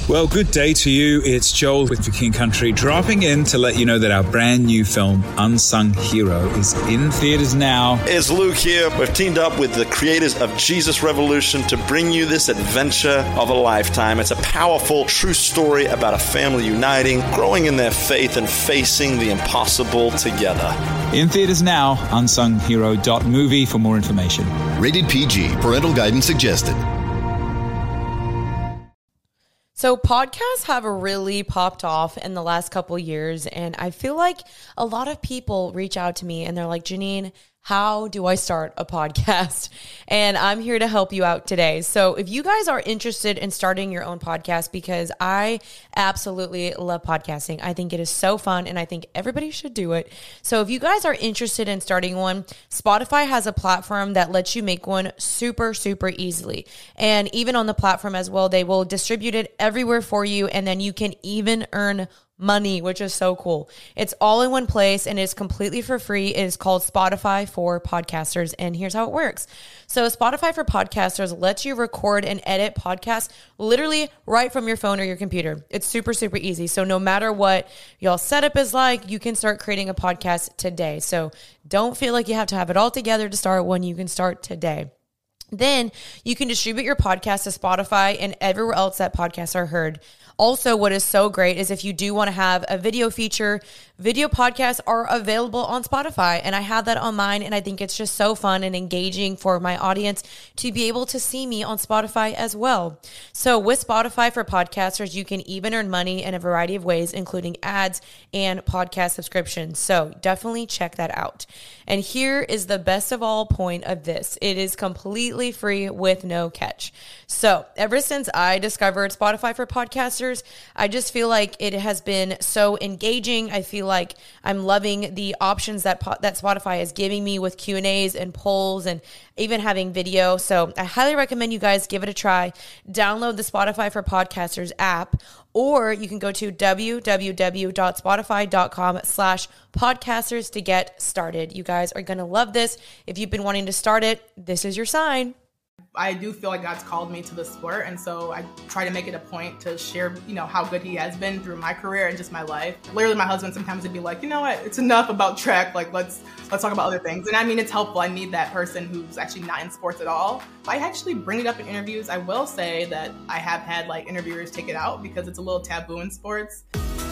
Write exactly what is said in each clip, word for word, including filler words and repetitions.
Well, good day to you. It's Joel with The King Country, dropping in to let you know that our brand new film, Unsung Hero, is in theaters now. It's Luke here. We've teamed up with the creators of Jesus Revolution to bring you this adventure of a lifetime. It's a powerful, true story about a family uniting, growing in their faith, and facing the impossible together. In theaters now, unsung hero dot movie for more information. Rated P G. Parental guidance suggested. So podcasts have really popped off in the last couple years, and I feel like a lot of people reach out to me and they're like, Janine, how do I start a podcast? And I'm here to help you out today. So if you guys are interested in starting your own podcast, because I absolutely love podcasting. I think it is so fun and I think everybody should do it. So if you guys are interested in starting one, Spotify has a platform that lets you make one super, super easily. And even on the platform as well, they will distribute it everywhere for you. And then you can even earn money, which is so cool. It's all in one place and it's completely for free. It is called Spotify for Podcasters. And here's how it works. So Spotify for Podcasters lets you record and edit podcasts literally right from your phone or your computer. It's super, super easy. So no matter what y'all setup is like, you can start creating a podcast today. So don't feel like you have to have it all together to start one. You can start today. Then you can distribute your podcast to Spotify and everywhere else that podcasts are heard. Also, what is so great is if you do want to have a video feature, video podcasts are available on Spotify. And I have that on mine. And I think it's just so fun and engaging for my audience to be able to see me on Spotify as well. So with Spotify for Podcasters, you can even earn money in a variety of ways, including ads and podcast subscriptions. So definitely check that out. And here is the best of all point of this. It is completely free with no catch. So ever since I discovered Spotify for Podcasters, I just feel like it has been so engaging. I feel like I'm loving the options that that Spotify is giving me with Q and A's and polls and even having video. So I highly recommend you guys give it a try. Download the Spotify for Podcasters app, or you can go to www.spotify.com slash podcasters to get started. You guys are going to love this. If you've been wanting to start it, this is your sign. I do feel like God's called me to the sport, and so I try to make it a point to share, you know, how good he has been through my career and just my life. Literally, my husband sometimes would be like, you know what, it's enough about track, like let's let's talk about other things. And I mean, it's helpful. I need that person who's actually not in sports at all. If I actually bring it up in interviews, I will say that I have had like interviewers take it out because it's a little taboo in sports.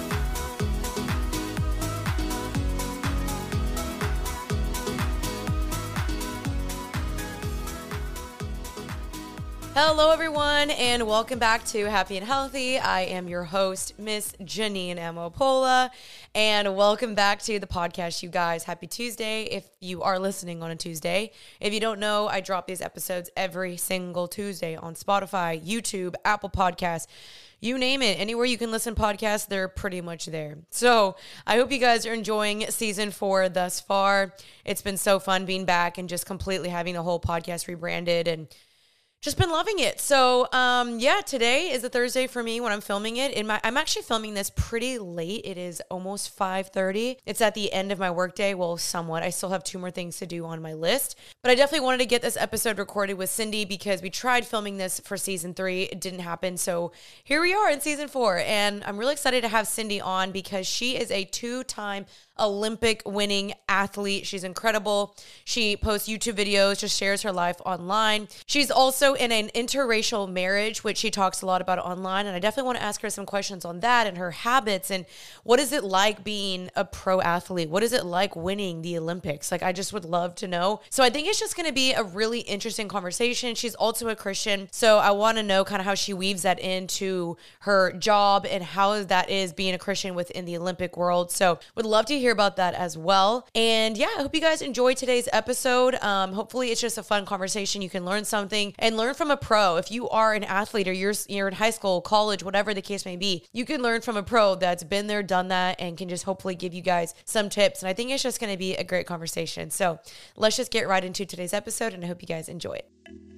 Hello, everyone, and welcome back to Happy and Healthy. I am your host, Miss Janine Amopola, and welcome back to the podcast, you guys. Happy Tuesday if you are listening on a Tuesday. If you don't know, I drop these episodes every single Tuesday on Spotify, YouTube, Apple Podcasts, you name it. Anywhere you can listen to podcasts, they're pretty much there. So I hope you guys are enjoying season four thus far. It's been so fun being back and just completely having the whole podcast rebranded and just been loving it. So, um, yeah, today is a Thursday for me when I'm filming it. In my, I'm actually filming this pretty late. It is almost five thirty. It's at the end of my workday. Well, somewhat. I still have two more things to do on my list. But I definitely wanted to get this episode recorded with Cindy because we tried filming this for season three. It didn't happen. So here we are in season four. And I'm really excited to have Cindy on because she is a two-time Olympic winning athlete. She's incredible. She posts YouTube videos, just shares her life online. She's also in an interracial marriage, which she talks a lot about online. And I definitely want to ask her some questions on that and her habits and what is it like being a pro athlete? What is it like winning the Olympics? Like, I just would love to know. So I think it's just going to be a really interesting conversation. She's also a Christian. So I want to know kind of how she weaves that into her job and how that is being a Christian within the Olympic world. So would love to hear about that as well. And yeah, I hope you guys enjoyed today's episode. Um, hopefully it's just a fun conversation. You can learn something and learn from a pro. If you are an athlete or you're, you're in high school, college, whatever the case may be, you can learn from a pro that's been there, done that, and can just hopefully give you guys some tips. And I think it's just going to be a great conversation. So let's just get right into today's episode, and I hope you guys enjoy it.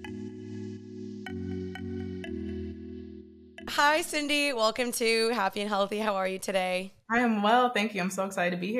Hi, Cindy. Welcome to Happy and Healthy. How are you today? I am well. Thank you. I'm so excited to be here.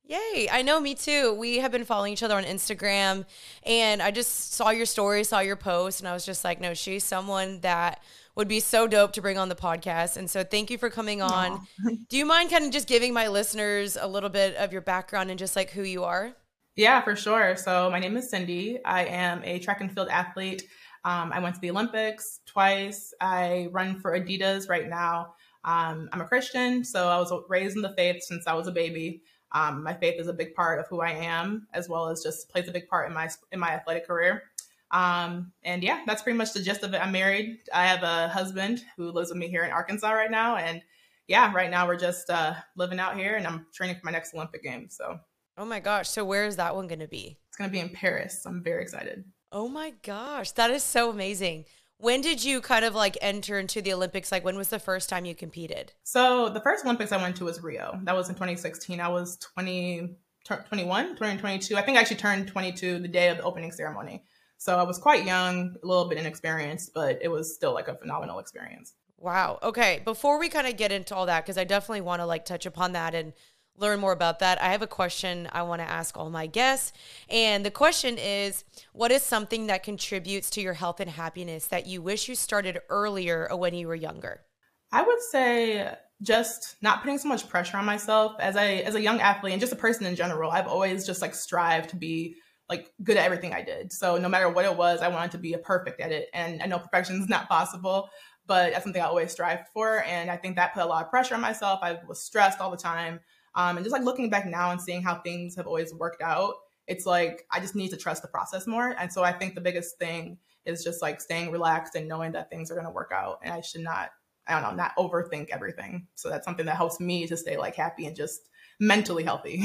Yay. I know, me too. We have been following each other on Instagram, and I just saw your story, saw your post, and I was just like, no, she's someone that would be so dope to bring on the podcast. And so thank you for coming on. Do you mind kind of just giving my listeners a little bit of your background and just like who you are? Yeah, for sure. So my name is Cindy. I am a track and field athlete. Um, I went to the Olympics twice. I run for Adidas right now. Um, I'm a Christian, so I was raised in the faith since I was a baby. Um, my faith is a big part of who I am, as well as just plays a big part in my in my athletic career. Um, and yeah, that's pretty much the gist of it. I'm married. I have a husband who lives with me here in Arkansas right now. And yeah, right now we're just uh, living out here, and I'm training for my next Olympic Games. So, oh my gosh. So where is that one going to be? It's going to be in Paris. I'm very excited. Oh my gosh. That is so amazing. When did you kind of like enter into the Olympics? Like when was the first time you competed? So the first Olympics I went to was Rio. That was in twenty sixteen. I was twenty, twenty-one, twenty, twenty-two. I think I actually turned twenty-two the day of the opening ceremony. So I was quite young, a little bit inexperienced, but it was still like a phenomenal experience. Wow. Okay. Before we kind of get into all that, because I definitely want to like touch upon that and learn more about that, I have a question I want to ask all my guests. And the question is, what is something that contributes to your health and happiness that you wish you started earlier or when you were younger? I would say just not putting so much pressure on myself. As I, as a young athlete and just a person in general, I've always just like strived to be like good at everything I did. So no matter what it was, I wanted to be a perfect at it. And I know perfection is not possible, but that's something I always strived for. And I think that put a lot of pressure on myself. I was stressed all the time. Um, and just like looking back now and seeing how things have always worked out, it's like, I just need to trust the process more. And so I think the biggest thing is just like staying relaxed and knowing that things are going to work out. And I should not, I don't know, not overthink everything. So that's something that helps me to stay like happy and just mentally healthy.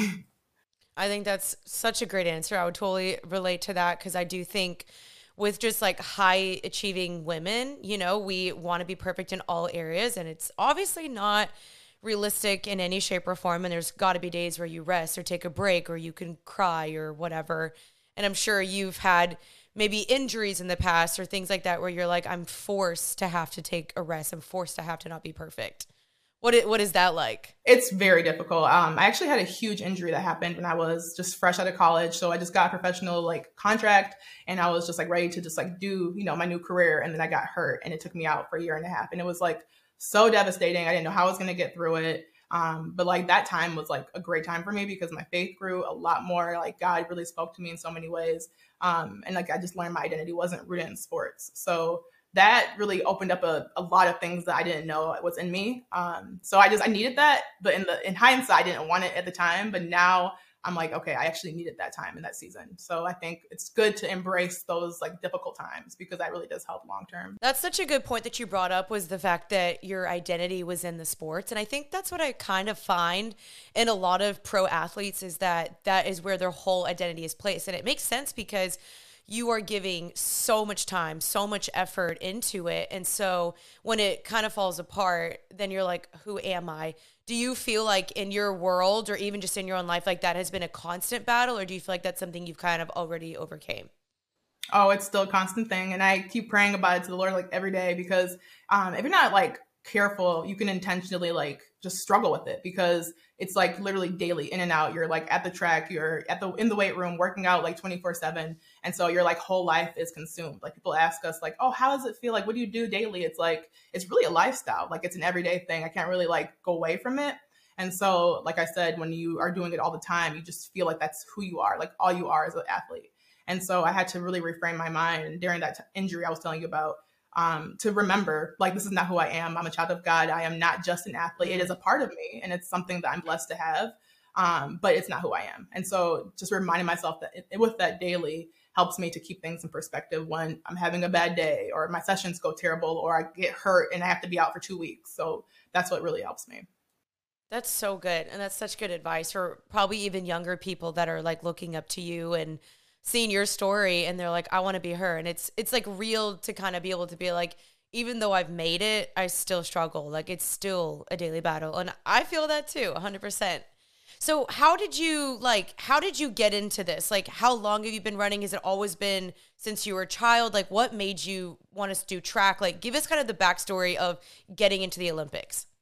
I think that's such a great answer. I would totally relate to that, because I do think with just like high achieving women, you know, we want to be perfect in all areas, and it's obviously not realistic in any shape or form. And there's got to be days where you rest or take a break or you can cry or whatever. And I'm sure you've had maybe injuries in the past or things like that where you're like, I'm forced to have to take a rest. I'm forced to have to not be perfect. What is, what is that like? It's very difficult. Um, I actually had a huge injury that happened when I was just fresh out of college. So I just got a professional like contract, and I was just like ready to just like do, you know, my new career. And then I got hurt, and it took me out for a year and a half. And it was like so devastating. I didn't know how I was going to get through it. Um, but like that time was like a great time for me because my faith grew a lot more. Like God really spoke to me in so many ways. Um, and like I just learned my identity wasn't rooted in sports. So that really opened up a, a lot of things that I didn't know was in me. Um, so I just, I needed that, but in the, in hindsight, I didn't want it at the time, but now I'm like, okay, I actually needed that time in that season. So I think it's good to embrace those like difficult times because that really does help long-term. That's such a good point that you brought up, was the fact that your identity was in the sports. And I think that's what I kind of find in a lot of pro athletes, is that that is where their whole identity is placed. And it makes sense because you are giving so much time, so much effort into it. And so when it kind of falls apart, then you're like, who am I? Do you feel like in your world or even just in your own life, like that has been a constant battle, or do you feel like that's something you've kind of already overcame? Oh, it's still a constant thing. And I keep praying about it to the Lord like every day, because um, if you're not like careful, you can intentionally like just struggle with it, because it's like literally daily in and out. You're like at the track, you're at the in the weight room working out like twenty-four seven. And so your like whole life is consumed. Like people ask us like, oh, how does it feel? Like, what do you do daily? It's like, it's really a lifestyle. Like it's an everyday thing. I can't really like go away from it. And so, like I said, when you are doing it all the time, you just feel like that's who you are, like all you are as an athlete. And so I had to really reframe my mind during that t- injury I was telling you about, um, to remember, like, this is not who I am. I'm a child of God. I am not just an athlete. It is a part of me, and it's something that I'm blessed to have, um, but it's not who I am. And so just reminding myself that it, with that daily helps me to keep things in perspective when I'm having a bad day or my sessions go terrible or I get hurt and I have to be out for two weeks. So that's what really helps me. That's so good. And that's such good advice for probably even younger people that are like looking up to you and seeing your story, and they're like, I want to be her. And it's, it's like real to kind of be able to be like, even though I've made it, I still struggle. Like it's still a daily battle. And I feel that too, one hundred percent. So how did you like, how did you get into this? Like, how long have you been running? Has it always been since you were a child? Like what made you want to do track? Like give us kind of the backstory of getting into the Olympics.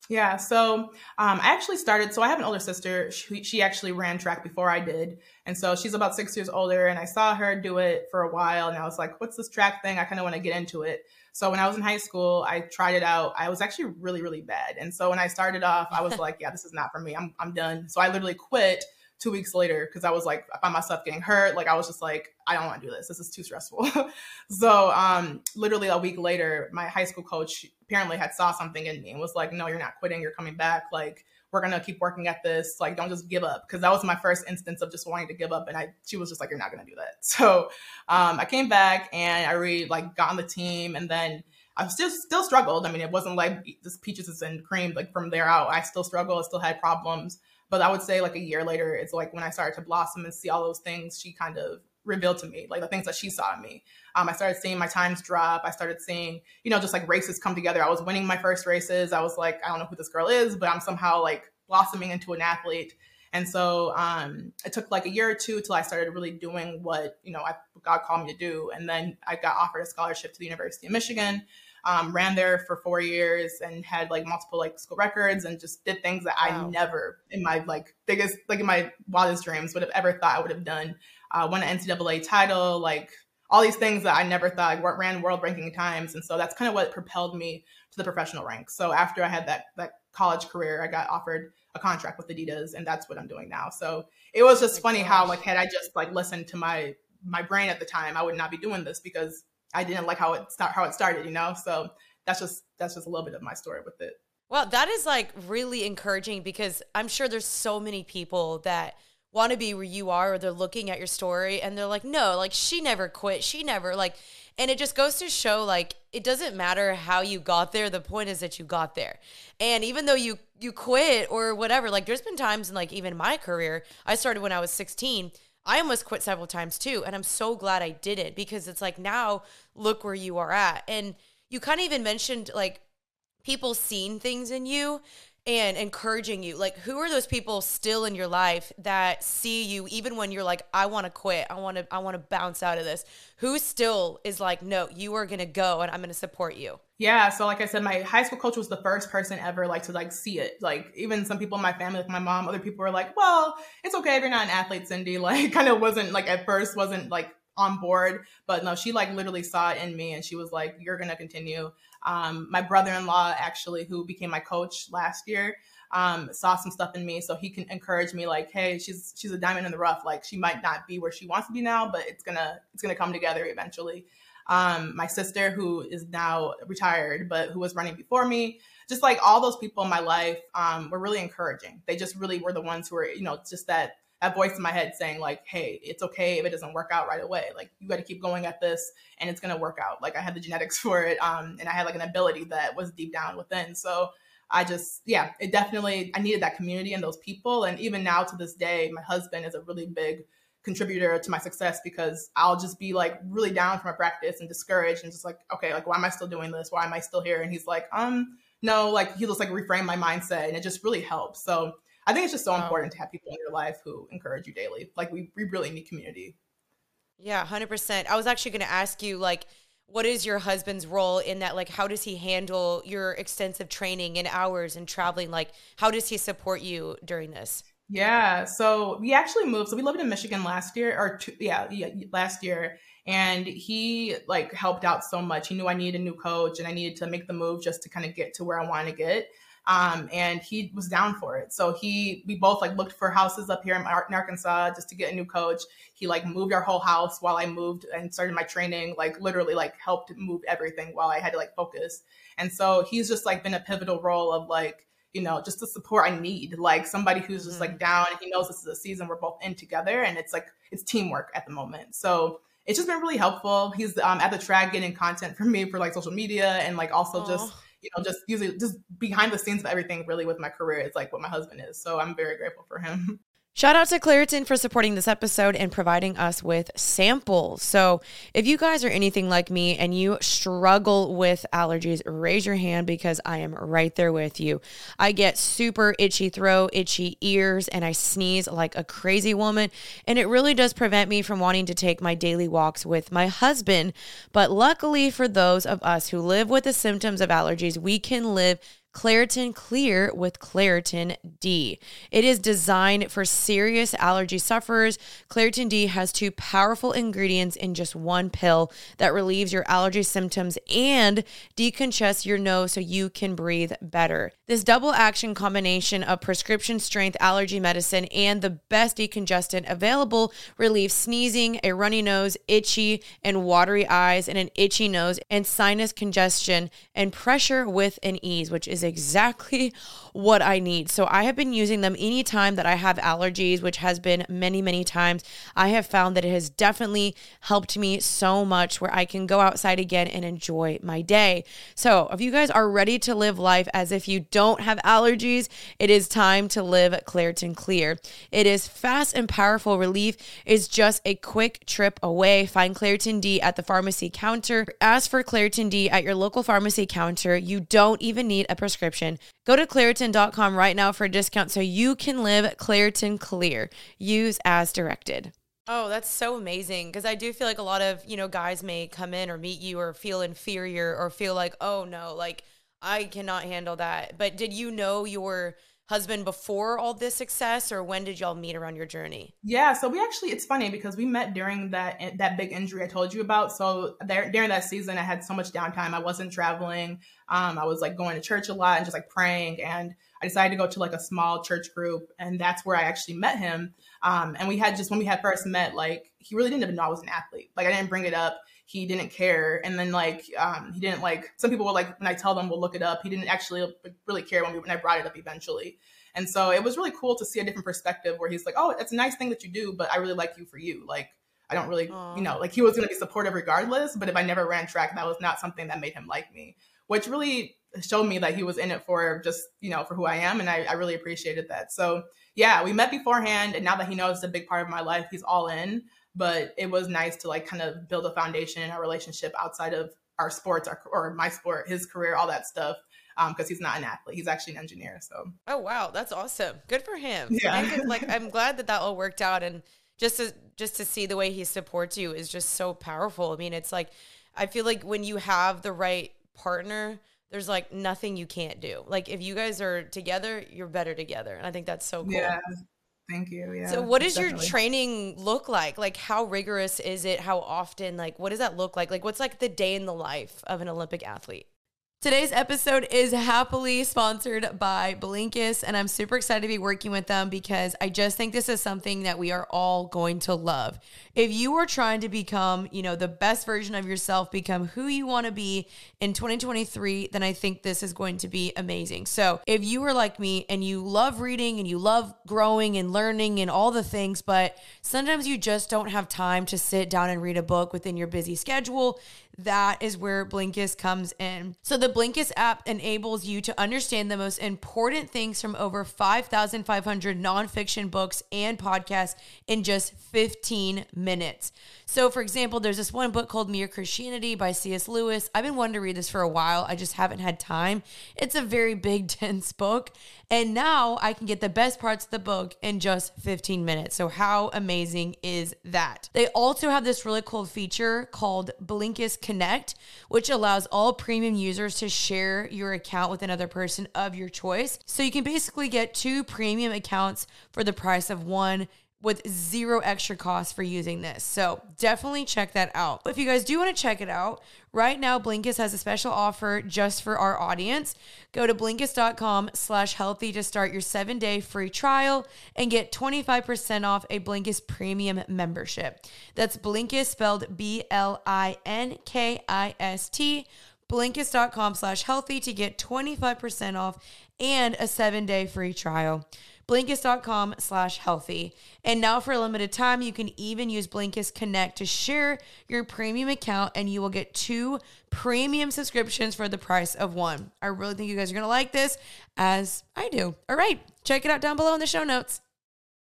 Yeah, so um, I actually started, so I have an older sister. She, she actually ran track before I did. And so she's about six years older, and I saw her do it for a while, and I was like, what's this track thing? I kind of want to get into it. So when I was in high school, I tried it out. I was actually really, really bad. And so when I started off, I was like, yeah, this is not for me. I'm I'm done. So I literally quit two weeks later because I was like, I found myself getting hurt. Like I was just like, I don't want to do this. This is too stressful. so um, literally a week later, my high school coach apparently had saw something in me and was like, no, you're not quitting. You're coming back. Like, we're going to keep working at this. Like, don't just give up. Cause that was my first instance of just wanting to give up. And I, she was just like, you're not going to do that. So um, I came back and I really like got on the team, and then I still still struggled. I mean, it wasn't like this peaches and cream, like from there out, I still struggled. I still had problems. But I would say like a year later, it's like when I started to blossom and see all those things she kind of revealed to me, like the things that she saw in me. Um, I started seeing my times drop. I started seeing, you know, just like races come together. I was winning my first races. I was like, I don't know who this girl is, but I'm somehow like blossoming into an athlete. And so um, it took like a year or two till I started really doing what, you know, I, God called me to do. And then I got offered a scholarship to the University of Michigan. Um, ran there for four years and had like multiple like school records and just did things that wow. I never in my like biggest, like in my wildest dreams would have ever thought I would have done. Uh, won an N C double A title, like all these things that I never thought, I ran world ranking times. And so that's kind of what propelled me to the professional ranks. So after I had that, that college career, I got offered a contract with Adidas, and that's what I'm doing now. So it was just oh funny gosh. how like, had I just like listened to my, my brain at the time, I would not be doing this because I didn't like how it start, how it started, you know? So that's just, that's just a little bit of my story with it. Well, that is like really encouraging, because I'm sure there's so many people that want to be where you are, or they're looking at your story and they're like, no, like she never quit. She never like, and it just goes to show like, it doesn't matter how you got there. The point is that you got there. And even though you, you quit or whatever, like there's been times in like even my career, I started when I was sixteen. I almost quit several times too. And I'm so glad I did it, because it's like, now look where you are at. And you kind of even mentioned like people seeing things in you and encouraging you. Like, who are those people still in your life that see you even when you're like, I want to quit. I want to, I want to bounce out of this. Who still is like, no, you are going to go and I'm going to support you. Yeah. So like I said, my high school coach was the first person ever like to like see it. Like even some people in my family, like my mom, other people were like, well, it's okay if you're not an athlete, Cindy. Like kind of wasn't like at first wasn't like on board, but no, she like literally saw it in me and she was like, you're going to continue. Um, my brother-in-law actually, who became my coach last year, um, saw some stuff in me. So he can encourage me like, hey, she's, she's a diamond in the rough. Like she might not be where she wants to be now, but it's gonna, it's gonna come together eventually. Um, my sister, who is now retired, but who was running before me, just like all those people in my life, um, were really encouraging. They just really were the ones who were, you know, just that, that voice in my head saying like, hey, it's okay if it doesn't work out right away. Like you got to keep going at this and it's going to work out. Like I had the genetics for it. Um, and I had like an ability that was deep down within. So I just, yeah, it definitely, I needed that community and those people. And even now to this day, my husband is a really big contributor to my success, because I'll just be like really down from a practice and discouraged and just like, okay, like, why am I still doing this? Why am I still here? And he's like, um, no, like he'll just like reframe my mindset, and it just really helps. So I think it's just so wow. important to have people in your life who encourage you daily. Like we, we really need community. Yeah, one hundred percent. I was actually going to ask you, like, what is your husband's role in that? Like, how does he handle your extensive training and hours and traveling? Like, how does he support you during this? Yeah. So we actually moved. So we lived in Michigan last year or two, yeah, yeah, last year. And he like helped out so much. He knew I needed a new coach and I needed to make the move just to kind of get to where I wanted to get. Um, and he was down for it. So he, we both like looked for houses up here in, Ar- in Arkansas just to get a new coach. He like moved our whole house while I moved and started my training, like literally like helped move everything while I had to like focus. And so he's just like been a pivotal role of like, you know, just the support I need, like somebody who's just like down and he knows this is a season we're both in together and it's like, it's teamwork at the moment. So it's just been really helpful. He's um, at the track getting content for me for like social media and like also Aww. just, you know, just usually just behind the scenes of everything really with my career is like what my husband is. So I'm very grateful for him. Shout out to Claritin for supporting this episode and providing us with samples. So if you guys are anything like me and you struggle with allergies, raise your hand because I am right there with you. I get super itchy throat, itchy ears, and I sneeze like a crazy woman. And it really does prevent me from wanting to take my daily walks with my husband. But luckily for those of us who live with the symptoms of allergies, we can live Claritin Clear with Claritin D. It is designed for serious allergy sufferers. Claritin D has two powerful ingredients in just one pill that relieves your allergy symptoms and decongests your nose so you can breathe better. This double action combination of prescription strength allergy medicine and the best decongestant available relieves sneezing, a runny nose, itchy and watery eyes, and an itchy nose, and sinus congestion and pressure with an ease, which is exactly what I need. So I have been using them anytime that I have allergies, which has been many, many times. I have found that it has definitely helped me so much where I can go outside again and enjoy my day. So if you guys are ready to live life as if you don't have allergies, it is time to live Claritin Clear. It is fast and powerful relief. It's just a quick trip away. Find Claritin D at the pharmacy counter. Ask for Claritin D at your local pharmacy counter. You don't even need a prescription. Go to Claritin dot com right now for a discount so you can live Claritin Clear. Use as directed. Oh, that's so amazing, because I do feel like a lot of, you know, guys may come in or meet you or feel inferior or feel like, oh no, like I cannot handle that. But did you know your husband before all this success, or when did y'all meet around your journey? Yeah, so we actually, it's funny because we met during that that big injury I told you about. So there, during that season, I had so much downtime. I wasn't traveling. Um, I was like going to church a lot and just like praying. And I decided to go to like a small church group. And that's where I actually met him. Um, and we had just, when we had first met, like he really didn't even know I was an athlete. Like I didn't bring it up. He didn't care. And then like, um, he didn't like, some people were like, when I tell them we'll look it up, he didn't actually really care when we, when I brought it up eventually. And so it was really cool to see a different perspective where he's like, oh, it's a nice thing that you do, but I really like you for you. Like, I don't really, Aww. you know, like he was going to be supportive regardless, but if I never ran track, that was not something that made him like me, which really showed me that he was in it for just, you know, for who I am. And I, I really appreciated that. So yeah, we met beforehand. And now that he knows it's a big part of my life, he's all in. But it was nice to like kind of build a foundation in our relationship outside of our sports, our, or my sport, his career, all that stuff. Um, because he's not an athlete, he's actually an engineer. So oh wow, that's awesome. Good for him. Yeah, could, like I'm glad that that all worked out, and just to just to see the way he supports you is just so powerful. I mean, it's like I feel like when you have the right partner, there's like nothing you can't do. Like if you guys are together, you're better together, and I think that's so cool. Yeah. Thank you. Yeah. So what does definitely. your training look like? Like how rigorous is it? How often? Like what does that look like? Like what's like the day in the life of an Olympic athlete? Today's episode is happily sponsored by Blinkist, and I'm super excited to be working with them because I just think this is something that we are all going to love. If you are trying to become, you know, the best version of yourself, become who you want to be in twenty twenty-three, then I think this is going to be amazing. So if you are like me and you love reading and you love growing and learning and all the things, but sometimes you just don't have time to sit down and read a book within your busy schedule, that is where Blinkist comes in. So the Blinkist app enables you to understand the most important things from over five thousand five hundred nonfiction books and podcasts in just fifteen minutes. So for example, there's this one book called Mere Christianity by C S Lewis. I've been wanting to read this for a while. I just haven't had time. It's a very big, dense book. And now I can get the best parts of the book in just fifteen minutes. So how amazing is that? They also have this really cool feature called Blinkist Connect, which allows all premium users to share your account with another person of your choice. So you can basically get two premium accounts for the price of one, with zero extra cost for using this. So definitely check that out. If you guys do want to check it out, right now Blinkist has a special offer just for our audience. Go to Blinkist.com slash healthy to start your seven day free trial and get twenty-five percent off a Blinkist premium membership. That's Blinkist, spelled B L I N K I S T, Blinkist.com slash healthy to get twenty-five percent off and a seven day free trial. Blinkist.com slash healthy. And now for a limited time, you can even use Blinkist Connect to share your premium account, and you will get two premium subscriptions for the price of one. I really think you guys are going to like this, as I do. All right, check it out down below in the show notes.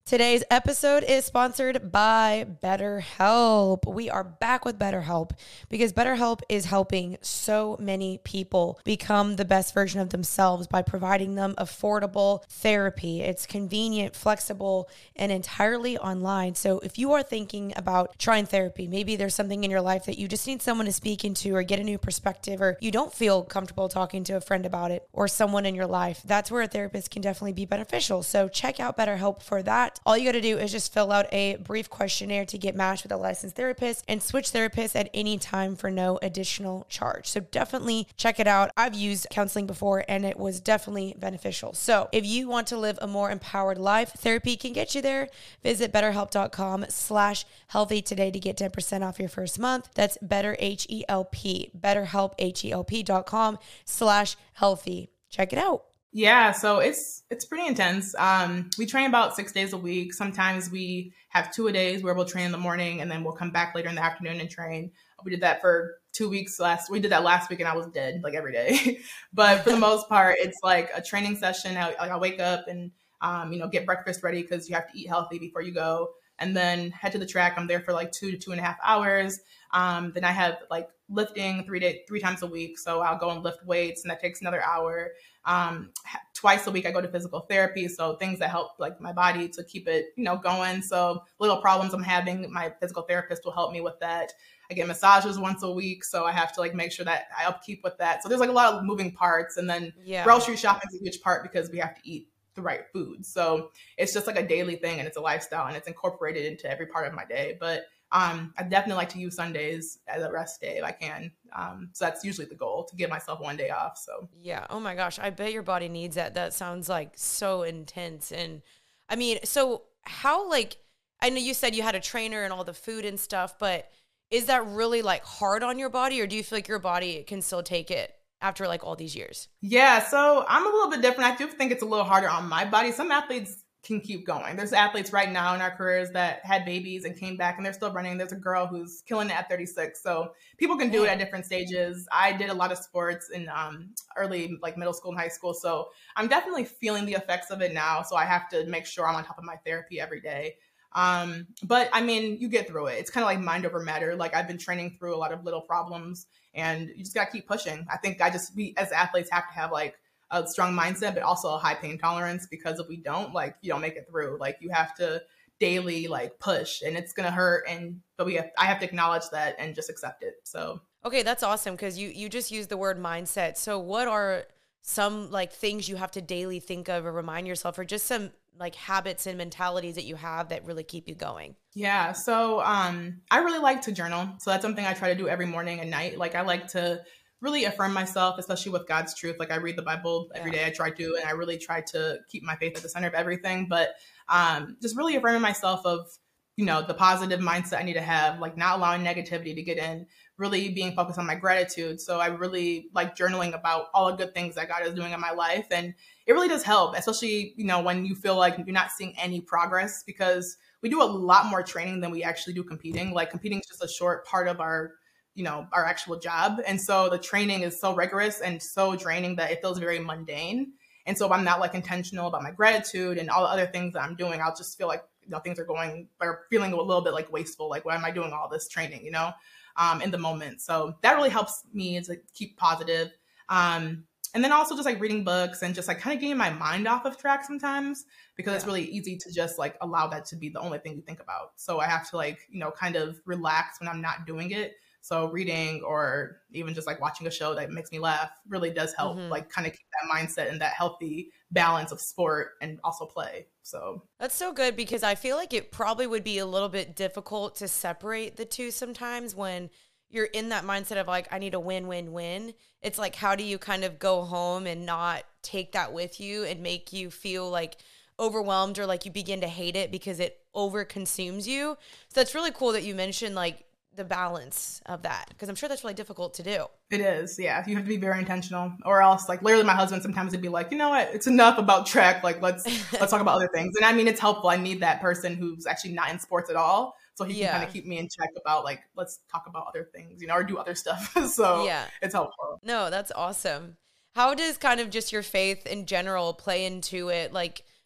Today's episode is sponsored by BetterHelp. We are back with BetterHelp because BetterHelp is helping so many people become the best version of themselves by providing them affordable therapy. It's convenient, flexible, and entirely online. So if you are thinking about trying therapy, maybe there's something in your life that you just need someone to speak into or get a new perspective, or you don't feel comfortable talking to a friend about it or someone in your life, that's where a therapist can definitely be beneficial. So check out BetterHelp for that. All you got to do is just fill out a brief questionnaire to get matched with a licensed therapist and switch therapists at any time for no additional charge. So definitely check it out. I've used counseling before and it was definitely beneficial. So if you want to live a more empowered life, therapy can get you there. Visit betterhelp.com slash healthy today to get ten percent off your first month. That's better H E L P, betterhelp, H E L P dot com slash healthy. Check it out. Yeah, so it's it's pretty intense. Um, we train about six days a week. Sometimes we have two a days where we'll train in the morning and then we'll come back later in the afternoon and train. We did that for two weeks last. We did that last week and I was dead like every day. But for the most part, it's like a training session. I, I wake up and um, you know get breakfast ready because you have to eat healthy before you go, and then head to the track. I'm there for like two to two and a half hours. Um, then I have like lifting three day three times a week. So I'll go and lift weights, and that takes another hour. Um, twice a week I go to physical therapy. So things that help like my body to keep it, you know, going. So little problems I'm having, my physical therapist will help me with that. I get massages once a week. So I have to like make sure that I upkeep with that. So there's like a lot of moving parts, and then yeah. grocery shopping is a huge part because we have to eat the right food. So it's just like a daily thing, and it's a lifestyle, and it's incorporated into every part of my day. But Um, I definitely like to use Sundays as a rest day if I can. Um, so that's usually the goal, to give myself one day off. So yeah. Oh my gosh. I bet your body needs that. That sounds like so intense. And I mean, so how, like, I know you said you had a trainer and all the food and stuff, but is that really like hard on your body, or do you feel like your body can still take it after like all these years? Yeah. So I'm a little bit different. I do think it's a little harder on my body. Some athletes can keep going. There's athletes right now in our careers that had babies and came back and they're still running. There's a girl who's killing it at thirty-six. So people can do it at different stages. I did a lot of sports in um, early, like middle school and high school. So I'm definitely feeling the effects of it now. So I have to make sure I'm on top of my therapy every day. Um, but I mean, you get through it. It's kind of like mind over matter. Like I've been training through a lot of little problems, and you just got to keep pushing. I think I just, we as athletes have to have like a strong mindset, but also a high pain tolerance, because if we don't, like, you don't make it through. Like you have to daily like push, and it's going to hurt. And, but we have, I have to acknowledge that and just accept it. So, okay. That's awesome. Cause you, you just used the word mindset. So what are some like things you have to daily think of or remind yourself, or just some like habits and mentalities that you have that really keep you going? Yeah. So, um, I really like to journal. So that's something I try to do every morning and night. Like I like to really affirm myself, especially with God's truth. Like I read the Bible every yeah. day. I try to, and I really try to keep my faith at the center of everything. But um, just really affirming myself of, you know, the positive mindset I need to have, like not allowing negativity to get in, really being focused on my gratitude. So I really like journaling about all the good things that God is doing in my life. And it really does help, especially, you know, when you feel like you're not seeing any progress, because we do a lot more training than we actually do competing. Like competing is just a short part of our you know, our actual job. And so the training is so rigorous and so draining that it feels very mundane. And so if I'm not like intentional about my gratitude and all the other things that I'm doing, I'll just feel like, you know, things are going, or feeling a little bit like wasteful. Like, why am I doing all this training, you know, um, in the moment? So that really helps me to keep positive. Um, and then also just like reading books and just like kind of getting my mind off of track sometimes, because yeah. it's really easy to just like allow that to be the only thing you think about. So I have to like, you know, kind of relax when I'm not doing it. So reading or even just like watching a show that makes me laugh really does help, mm-hmm. like kind of keep that mindset and that healthy balance of sport and also play. So that's so good, because I feel like it probably would be a little bit difficult to separate the two sometimes when you're in that mindset of like, I need a win, win, win. It's like, how do you kind of go home and not take that with you and make you feel like overwhelmed, or like you begin to hate it because it over consumes you? So that's really cool that you mentioned like the balance of that, because I'm sure that's really difficult to do. It is. Yeah. You have to be very intentional, or else like literally my husband sometimes would be like, you know what, it's enough about track. Like let's, let's talk about other things. And I mean, it's helpful. I need that person who's actually not in sports at all. So he yeah. can kind of keep me in check about like, let's talk about other things, you know, or do other stuff. So yeah, it's helpful. No, that's awesome. How does kind of just your faith in general play into it? Like,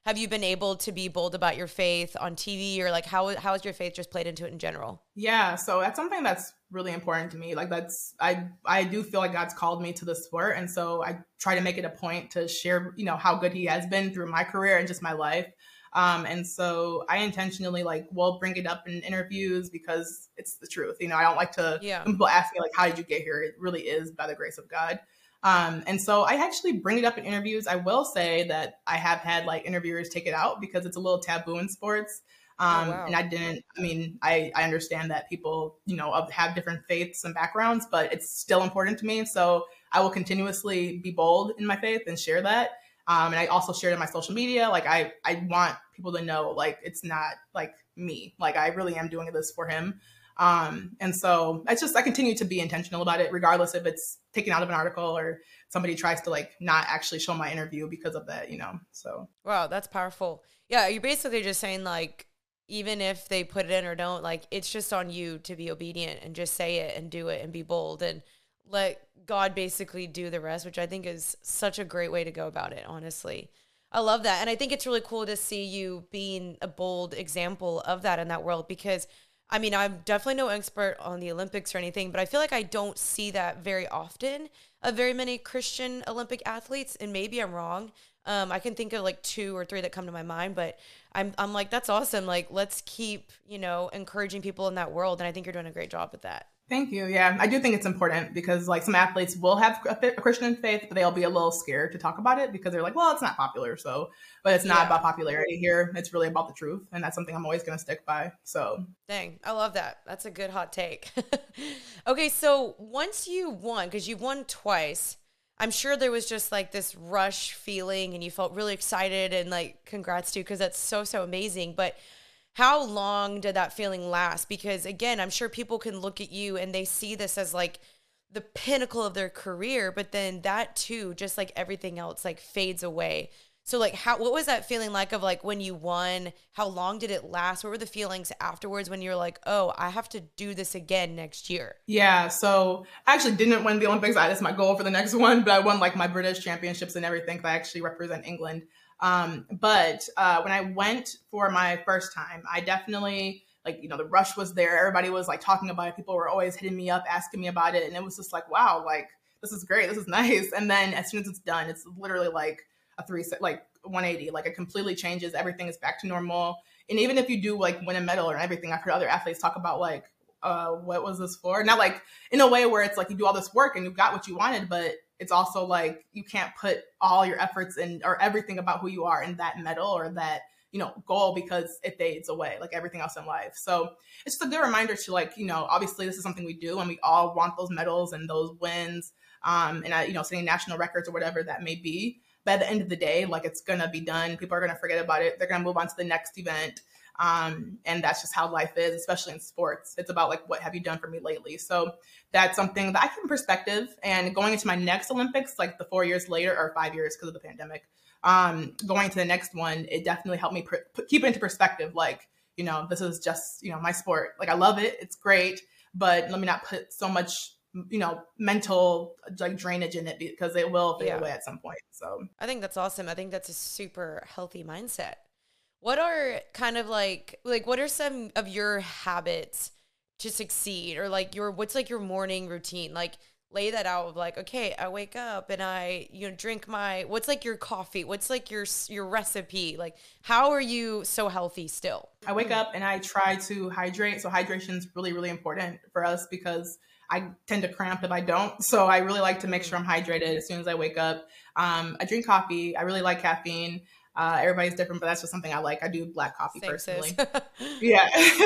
have you been able to be bold about your faith on T V, or like how how has your faith just played into it in general? Yeah, so that's something that's really important to me. Like that's I I do feel like God's called me to the sport, and so I try to make it a point to share, you know, how good he has been through my career and just my life. Um, and so I intentionally like will bring it up in interviews because it's the truth. You know, I don't like to Yeah. when people ask me like, how did you get here? It really is by the grace of God. Um, and so I actually bring it up in interviews. I will say that I have had like interviewers take it out because it's a little taboo in sports. Um, Oh, wow. and I didn't, I mean, I, I understand that people, you know, of- have different faiths and backgrounds, but it's still important to me. So I will continuously be bold in my faith and share that. Um, and I also share it on my social media. Like I, I want people to know, like, it's not like me, like I really am doing this for him. Um, and so it's just, I continue to be intentional about it, regardless if it's taken out of an article or somebody tries to like not actually show my interview because of that, you know? So. Wow, that's powerful. Yeah, you're basically just saying like, even if they put it in or don't, like it's just on you to be obedient and just say it and do it and be bold and let God basically do the rest, which I think is such a great way to go about it, honestly. I love that. And I think it's really cool to see you being a bold example of that in that world because, I mean, I'm definitely no expert on the Olympics or anything, but I feel like I don't see that very often of very many Christian Olympic athletes, and maybe I'm wrong. Um, I can think of like two or three that come to my mind, but I'm I'm like, that's awesome. Like, let's keep, you know, encouraging people in that world. And I think you're doing a great job with that. Thank you. Yeah, I do think it's important because like some athletes will have a, a Christian faith, but they'll be a little scared to talk about it because they're like, well, it's not popular. So, but it's not Yeah. about popularity here. It's really about the truth. And that's something I'm always going to stick by. So Dang, I love that. That's a good hot take. Okay, so once you won, because you won twice, I'm sure there was just like this rush feeling and you felt really excited and like congrats to you because that's so, so amazing. But how long did that feeling last? Because again, I'm sure people can look at you and they see this as like the pinnacle of their career, but then that too, just like everything else, like fades away. So like how, what was that feeling like of like when you won? How long did it last? What were the feelings afterwards when you're like, oh, I have to do this again next year? yeah, so I actually didn't win the Olympics. That's my goal for the next one, but I won like my British championships and everything. 'Cause I actually represent England. Um, but uh, when I went for my first time, I definitely like, you know, the rush was there. Everybody was like talking about it. People were always hitting me up, asking me about it. And it was just like, wow, like, this is great. This is nice. And then as soon as it's done, it's literally like a three, like one eighty, like it completely changes. Everything is back to normal. And even if you do like win a medal or everything, I've heard other athletes talk about like, uh, what was this for? Not like in a way where it's like you do all this work and you got what you wanted, but it's also like you can't put all your efforts in or everything about who you are in that medal or that, you know, goal because it fades away like everything else in life. So it's just a good reminder to like, you know, obviously this is something we do and we all want those medals and those wins um, and, uh, you know, setting national records or whatever that may be. But at the end of the day, like it's going to be done. People are going to forget about it. They're going to move on to the next event. Um, and that's just how life is, especially in sports. It's about like, what have you done for me lately? So that's something that I keep in perspective. And going into my next Olympics, like the four years later or five years because of the pandemic, um, going to the next one, it definitely helped me pr- keep it into perspective. Like, you know, this is just, you know, my sport. Like I love it. It's great, but let me not put so much, you know, mental like drainage in it because it will fade Yeah. away at some point. So I think that's awesome. I think that's a super healthy mindset. What are kind of like, like, what are some of your habits to succeed or like your, what's like your morning routine? Like lay that out of like, okay, I wake up and I, you know, drink my, what's like your coffee? What's like your, your recipe? Like, how are you so healthy still? I wake up and I try to hydrate. So hydration is really, really important for us because I tend to cramp if I don't. So I really like to make sure I'm hydrated as soon as I wake up. Um, I drink coffee. I really like caffeine. Uh, everybody's different, but that's just something I like. I do black coffee Same, personally. sis. Yeah.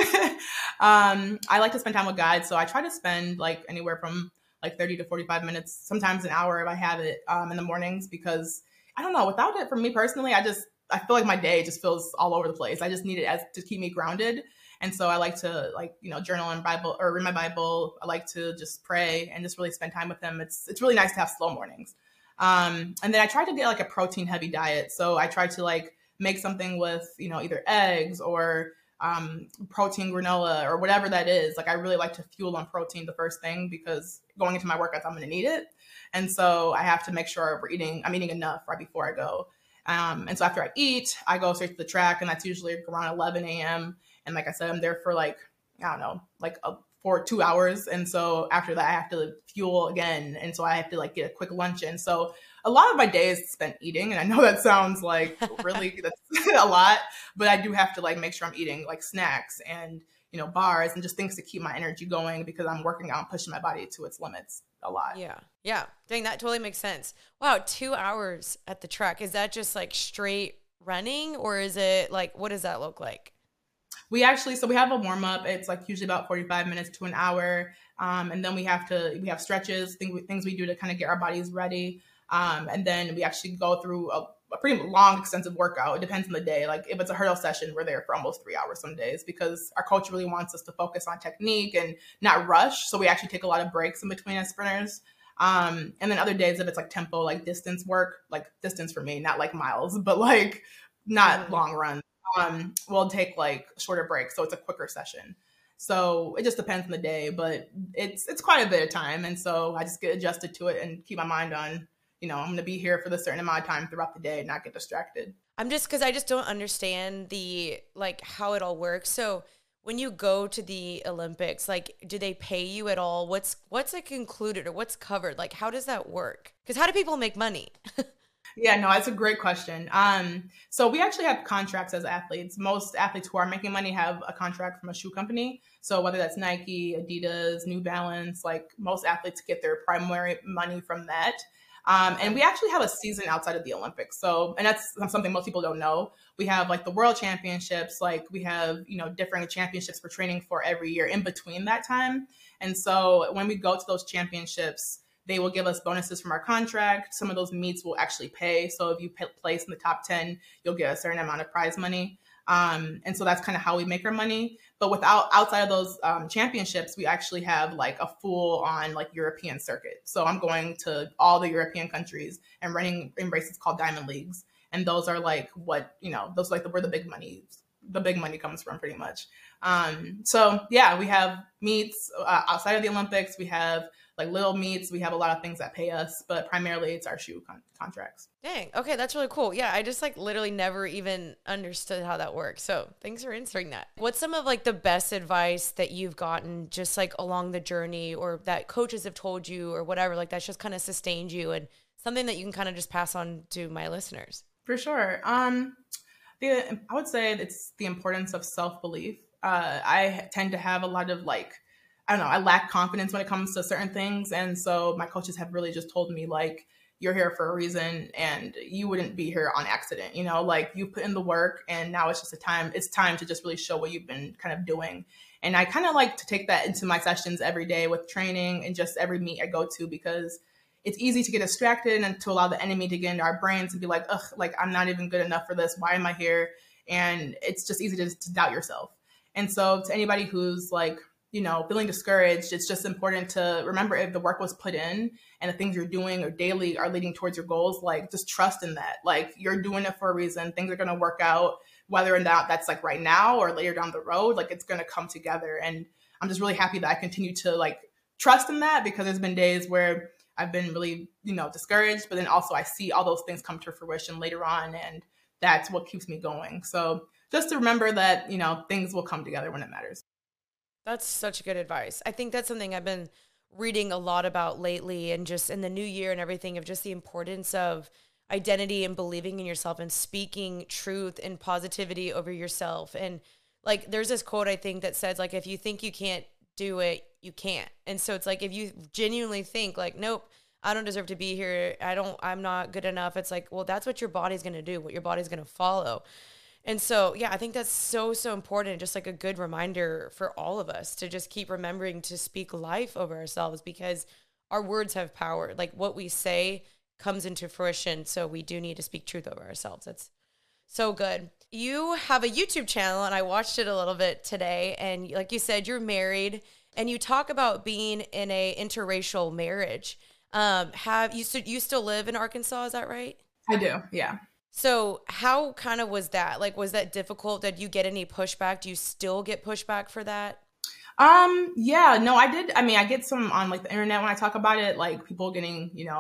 um, I like to spend time with God. So I try to spend like anywhere from like thirty to forty-five minutes, sometimes an hour if I have it um, in the mornings, because I don't know, without it for me personally, I just, I feel like my day just feels all over the place. I just need it as to keep me grounded. And so I like to like, you know, journal in Bible or read my Bible. I like to just pray and just really spend time with him. It's, it's really nice to have slow mornings. Um, and then I try to get like a protein heavy diet. So I try to like make something with, you know, either eggs or um, protein granola or whatever that is. Like I really like to fuel on protein the first thing because going into my workouts, I'm going to need it. And so I have to make sure we're eating, I'm eating enough right before I go. Um, and so after I eat, I go straight to the track, and that's usually around eleven a.m. And like I said, I'm there for like, I don't know, like a, for two hours. And so after that, I have to fuel again. And so I have to like get a quick lunch in. So a lot of my day is spent eating. And I know that sounds like really, that's a lot, but I do have to like make sure I'm eating like snacks and, you know, bars and just things to keep my energy going because I'm working out and pushing my body to its limits a lot. Yeah. Yeah. Dang, that totally makes sense. Wow. Two hours at the track. Is that just like straight running, or is it like, what does that look like? We actually, so we have a warm up. It's like usually about forty-five minutes to an hour. Um, and then we have to, we have stretches, things, things we do to kind of get our bodies ready. Um, and then we actually go through a, a pretty long, extensive workout. It depends on the day. Like if it's a hurdle session, we're there for almost three hours some days because our coach really wants us to focus on technique and not rush. So we actually take a lot of breaks in between as sprinters. Um, and then other days, if it's like tempo, like distance work, like distance for me, not like miles, but like not mm-hmm. long runs. Um, we'll take like shorter breaks. So it's a quicker session. So it just depends on the day, but it's, it's quite a bit of time. And so I just get adjusted to it and keep my mind on, you know, I'm going to be here for the certain amount of time throughout the day and not get distracted. I'm just, cause I just don't understand the, like how it all works. So when you go to the Olympics, like, do they pay you at all? What's, what's like included or what's covered? Like, how does that work? Cause how do people make money? Yeah, no, that's a great question. Um, so we actually have contracts as athletes. Most athletes who are making money have a contract from a shoe company. So whether that's Nike, Adidas, New Balance, like most athletes get their primary money from that. Um, and we actually have a season outside of the Olympics. So, and that's something most people don't know. We have like the world championships, like we have, you know, different championships for training for every year in between that time. And so when we go to those championships, they will give us bonuses from our contract. Some of those meets will actually pay. So if you p- place in the top ten, you'll get a certain amount of prize money. Um, and so that's kind of how we make our money. But without outside of those um, championships, we actually have like a full on like European circuit. So I'm going to all the European countries and running in races called Diamond Leagues. And those are like what, you know, those are like the, where the big money, the big money comes from pretty much. Um, so yeah, we have meets uh, outside of the Olympics. We have like little meets. We have a lot of things that pay us, but primarily it's our shoe con- contracts. Dang. Okay. That's really cool. Yeah. I just like literally never even understood how that works. So thanks for answering that. What's some of like the best advice that you've gotten just like along the journey or that coaches have told you or whatever, like that's just kind of sustained you and something that you can kind of just pass on to my listeners? For sure. Um, the, I would say it's the importance of self-belief. Uh, I tend to have a lot of like, I don't know, I lack confidence when it comes to certain things. And so my coaches have really just told me like, you're here for a reason and you wouldn't be here on accident. You know, like you put in the work and now it's just a time, it's time to just really show what you've been kind of doing. And I kind of like to take that into my sessions every day with training and just every meet I go to, because it's easy to get distracted and to allow the enemy to get into our brains and be like, ugh, like I'm not even good enough for this. Why am I here? And it's just easy to, to doubt yourself. And so to anybody who's like, you know, feeling discouraged, it's just important to remember if the work was put in and the things you're doing or daily are leading towards your goals, like just trust in that. Like you're doing it for a reason. Things are going to work out, whether or not that's like right now or later down the road, like it's going to come together. And I'm just really happy that I continue to like trust in that, because there's been days where I've been really, you know, discouraged, but then also I see all those things come to fruition later on. And that's what keeps me going. So just to remember that, you know, things will come together when it matters. That's such good advice. I think that's something I've been reading a lot about lately, and just in the new year and everything, of just the importance of identity and believing in yourself and speaking truth and positivity over yourself. And like, there's this quote I think that says like, if you think you can't do it, you can't. And so it's like, if you genuinely think like, nope, I don't deserve to be here, I don't, I'm not good enough. It's like, well, that's what your body's going to do, what your body's going to follow. And so, yeah, I think that's so, so important. Just like a good reminder for all of us to just keep remembering to speak life over ourselves, because our words have power. Like what we say comes into fruition. So we do need to speak truth over ourselves. That's so good. You have a YouTube channel and I watched it a little bit today. And like you said, you're married and you talk about being in a interracial marriage. Um, have you, you still live in Arkansas? Is that right? I do. Yeah. So how kind of was that? Like, was that difficult? Did you get any pushback? Do you still get pushback for that? Um, yeah, no, I did. I mean, I get some on like the internet when I talk about it, like people getting, you know,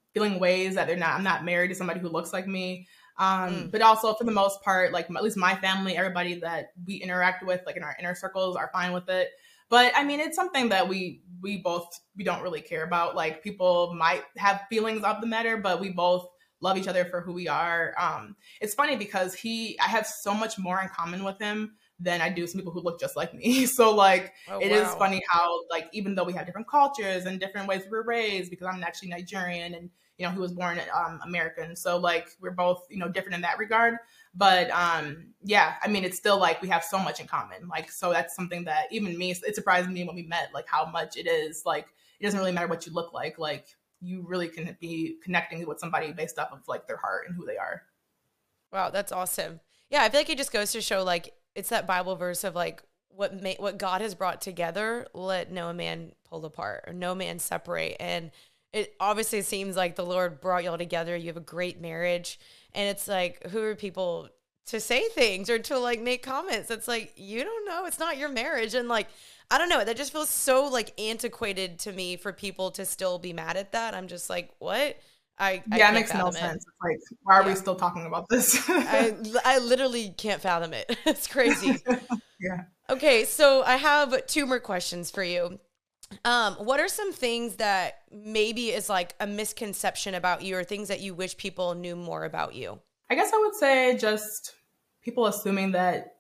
feeling ways that they're not, I'm not married to somebody who looks like me. Um, Mm. but also for the most part, like at least my family, everybody that we interact with, like in our inner circles, are fine with it. But I mean, it's something that we, we both, we don't really care about. Like people might have feelings of the matter, but we both love each other for who we are. Um, it's funny because he, I have so much more in common with him than I do some people who look just like me. So like, Oh, it is wow. funny how like, even though we have different cultures and different ways we were raised, because I'm actually Nigerian and, you know, he was born um, American. So like, we're both, you know, different in that regard. But um, yeah, I mean, it's still like we have so much in common. Like, so that's something that even me, it surprised me when we met, like how much it is. Like, it doesn't really matter what you look like. Like, you really can be connecting with somebody based off of like their heart and who they are. Wow, that's awesome. Yeah, I feel like it just goes to show, like, it's that Bible verse of like what ma- what God has brought together, let no man pull apart, or no man separate. And it obviously seems like the Lord brought y'all together. You have a great marriage, and it's like, who are people to say things or to like make comments? It's like, you don't know. It's not your marriage, and like, I don't know. That just feels so like antiquated to me for people to still be mad at that. I'm just like, what? I, I Yeah, it can't makes no fathom sense. It's like, why are Yeah. we still talking about this? I, I literally can't fathom it. It's crazy. Yeah. Okay, so I have two more questions for you. Um, what are some things that maybe is like a misconception about you, or things that you wish people knew more about you? I guess I would say just people assuming that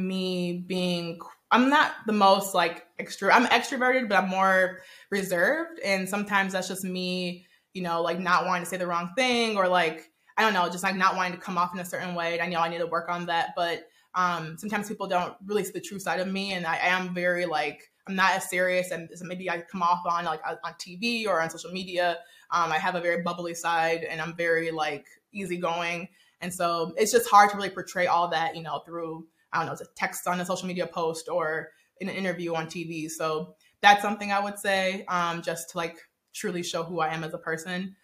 me being, I'm not the most like extro, I'm extroverted, but I'm more reserved. And sometimes that's just me, you know, like not wanting to say the wrong thing, or like, I don't know, just like not wanting to come off in a certain way. I know I need to work on that. But um, sometimes people don't really see the true side of me. And I, I am very like, I'm not as serious, and maybe I come off on like on T V or on social media. Um, I have a very bubbly side, and I'm very like easygoing. And so it's just hard to really portray all that, you know, through, I don't know, it's a text on a social media post or in an interview on T V. So that's something I would say, um, just to like truly show who I am as a person.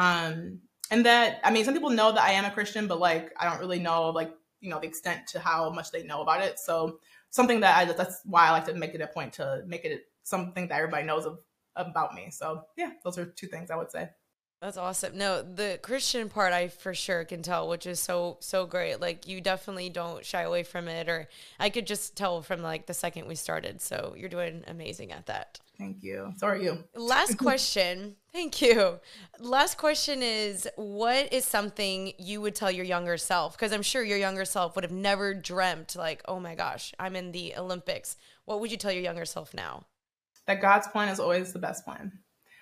Um, and that, I mean, some people know that I am a Christian, but like, I don't really know, like, you know, the extent to how much they know about it. So something that I, that's why I like to make it a point to make it something that everybody knows of, about me. So yeah, those are two things I would say. That's awesome. No, the Christian part I for sure can tell, which is so, so great. Like, you definitely don't shy away from it, or I could just tell from like the second we started. So you're doing amazing at that. Thank you. So are you. Last question. Thank you. Last question is, what is something you would tell your younger self? Because I'm sure your younger self would have never dreamt like, oh my gosh, I'm in the Olympics. What would you tell your younger self now? That God's plan is always the best plan.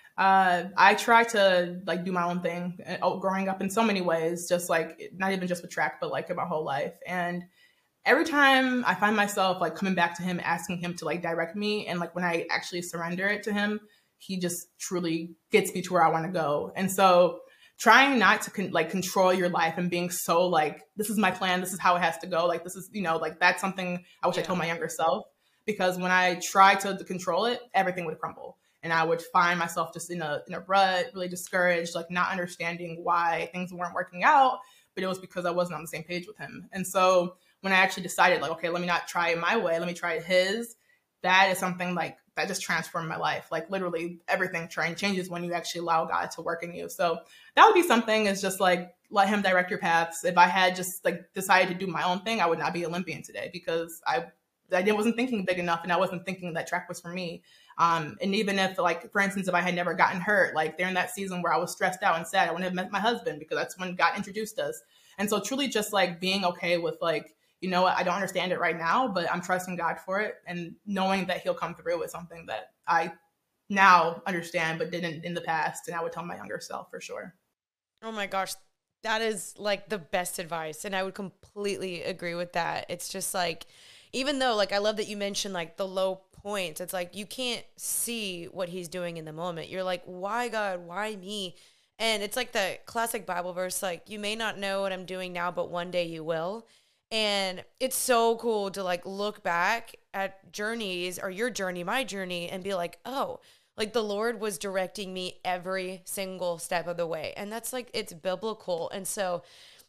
Uh, I try to like do my own thing, uh, growing up in so many ways, just like not even just with track, but like in my whole life. And every time I find myself like coming back to him, asking him to like direct me. And like when I actually surrender it to him, he just truly gets me to where I want to go. And so trying not to con- like control your life and being so like, this is my plan, this is how it has to go. Like, this is, you know, like that's something I wish Yeah. I told my younger self, because when I tried to, to control it, everything would crumble. And I would find myself just in a in a rut, really discouraged, like not understanding why things weren't working out. But it was because I wasn't on the same page with him. And so when I actually decided, like, okay, let me not try it my way, let me try it his, that is something like that just transformed my life. Like literally everything trying changes when you actually allow God to work in you. So that would be something, is just like, let him direct your paths. If I had just like decided to do my own thing, I would not be Olympian today, because I I wasn't thinking big enough, and I wasn't thinking that track was for me. Um, and even if, like, for instance, if I had never gotten hurt, like during that season where I was stressed out and sad, I wouldn't have met my husband, because that's when God introduced us. And so truly just like being okay with like, you know what, I don't understand it right now, but I'm trusting God for it, and knowing that he'll come through is something that I now understand, but didn't in the past. And I would tell my younger self for sure. Oh my gosh, that is like the best advice. And I would completely agree with that. It's just like, even though like, I love that you mentioned like the low points, it's like, you can't see what he's doing in the moment. You're like, why God, why me? And it's like the classic Bible verse, like, you may not know what I'm doing now, but one day you will. And it's so cool to like look back at journeys, or your journey, my journey, and be like, oh, like the Lord was directing me every single step of the way. And that's like, it's biblical. And so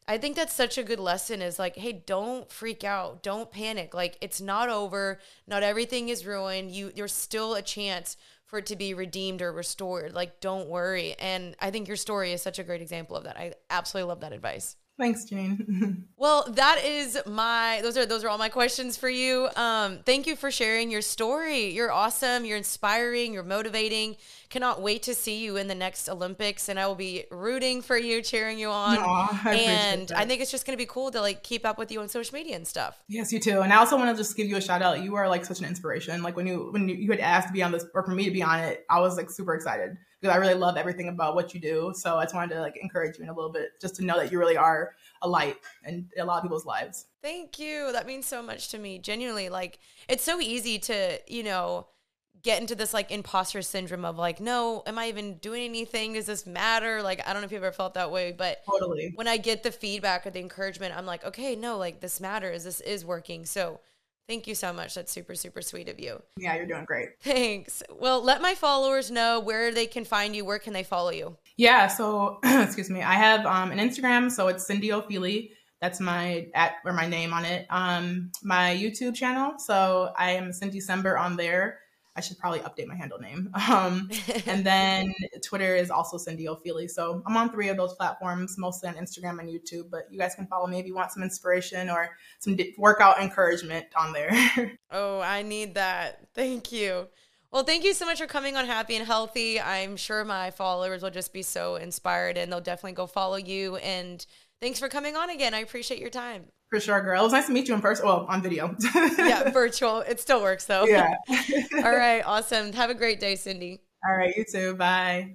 I think that's such a good lesson is like, hey, don't freak out. Don't panic. Like, it's not over. Not everything is ruined. You, there's still a chance for it to be redeemed or restored. Like, don't worry. And I think your story is such a great example of that. I absolutely love that advice. Thanks, Janine. Well, that is my, those are, those are all my questions for you. Um, thank you for sharing your story. You're awesome. You're inspiring. You're motivating. Cannot wait to see you in the next Olympics, and I will be rooting for you, cheering you on. Aw, I and that. I think it's just going to be cool to like keep up with you on social media and stuff. Yes, you too. And I also want to just give you a shout out. You are like such an inspiration. Like when you, when you, you had asked to be on this, or for me to be on it, I was like super excited because I really love everything about what you do. So I just wanted to like encourage you in a little bit, just to know that you really are a light in a lot of people's lives. Thank you. That means so much to me. Genuinely, like, it's so easy to, you know, get into this like imposter syndrome of like, no, am I even doing anything? Does this matter? Like, I don't know if you've ever felt that way, but totally. When I get the feedback or the encouragement, I'm like, okay, no, like this matters. This is working. So thank you so much. That's super, super sweet of you. Yeah, you're doing great. Thanks. Well, let my followers know where they can find you. Where can they follow you? Yeah. So, excuse me. I have um, an Instagram. So it's Cindy O'Feely. That's my at or my name on it. Um, my YouTube channel. So I am Cindy Sember on there. I should probably update my handle name. Um, and then Twitter is also Cindy O'Feely. So I'm on three of those platforms, mostly on Instagram and YouTube, but you guys can follow me if you want some inspiration or some di- workout encouragement on there. Oh, I need that. Thank you. Well, thank you so much for coming on Happy and Healthy. I'm sure my followers will just be so inspired and they'll definitely go follow you. And thanks for coming on again. I appreciate your time. For sure, girl. It was nice to meet you in person. Well, on video. Yeah, virtual. It still works, though. Yeah. All right. Awesome. Have a great day, Cindy. All right. You too. Bye.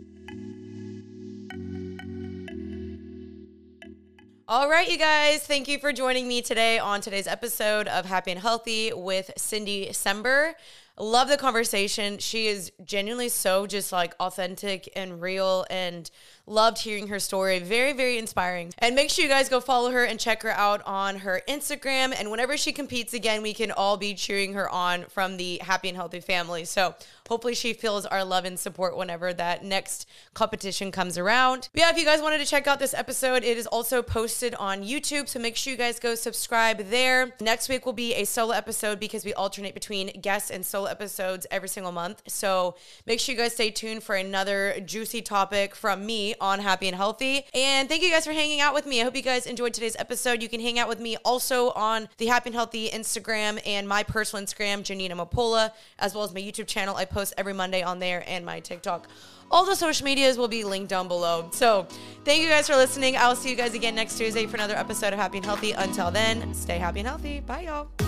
All right, you guys. Thank you for joining me today on today's episode of Happy and Healthy with Cindy Sember. Love the conversation. She is genuinely so just like authentic and real, and loved hearing her story. Very, very inspiring. And make sure you guys go follow her and check her out on her Instagram. And whenever she competes again, we can all be cheering her on from the Happy and Healthy family. So hopefully she feels our love and support whenever that next competition comes around. But yeah, if you guys wanted to check out this episode, it is also posted on YouTube. So make sure you guys go subscribe there. Next week will be a solo episode because we alternate between guests and solo episodes every single month. So make sure you guys stay tuned for another juicy topic from me on Happy and Healthy. And thank you guys for hanging out with me. I hope you guys enjoyed today's episode. You can hang out with me also on the Happy and Healthy Instagram and my personal Instagram, Janine Amapola, as well as my YouTube channel. I post every Monday on there, and my TikTok. All the social medias will be linked down below. So thank you guys for listening. I'll see you guys again next Tuesday for another episode of Happy and Healthy. Until then, stay happy and healthy. Bye, y'all.